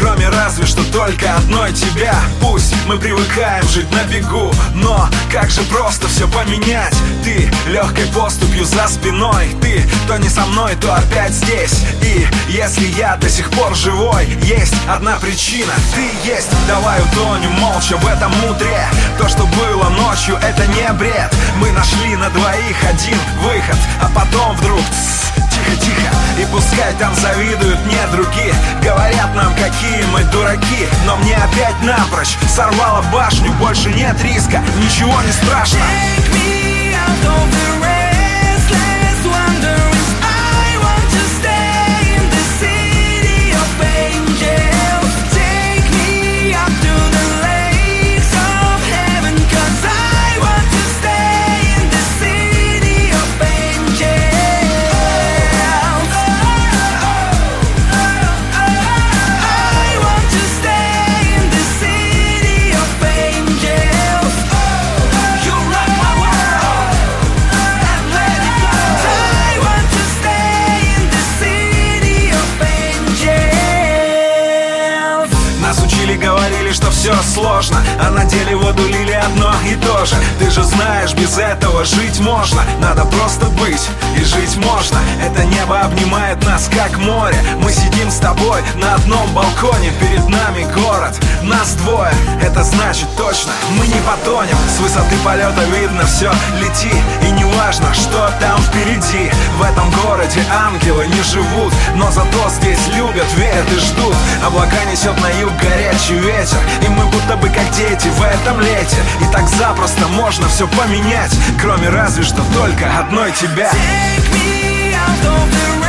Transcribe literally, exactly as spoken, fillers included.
кроме разве что только одной тебя. Пусть мы привыкаем жить на бегу, но как же просто все поменять. Ты легкой поступью за спиной, ты то не со мной, то опять здесь. И если я до сих пор живой, есть одна причина, ты есть. Давай утонем молча в этом мудре. То, что было ночью, это не бред. Мы нашли на двоих один выход, а потом вдруг тихо-тихо. И пускай там завидуют недруги, говорят нам, какие мы дураки, но мне опять напрочь сорвало башню. Больше нет риска, ничего не страшно. Take me out of the restless wanderings. I want to stay in the city of angels. Take me up to the lakes of heaven, 'cause I want to stay in the city of angels. I want to stay in the city of angels. You rock my world and let it go. I want to stay in the city of angels. Нас учили, говорили, что все сложно, а на деле воду лили одно и то же. Ты же знаешь, без этого жить можно. Надо просто быть, и жить можно. Это небо обнимает нас, как море. Мы сидим с тобой на одном балконе. Перед нами город, нас двое. Это значит точно, мы не потонем. С высоты полета видно все, лети. И не важно, что там впереди. В этом городе ангелы не живут, но зато здесь любят, верят и ждут. Облака несет на юг горячий ветер, и мы будто бы как дети в этом лете. И так запросто можно все поменять, кроме разве что только одной тебя. Take me out of the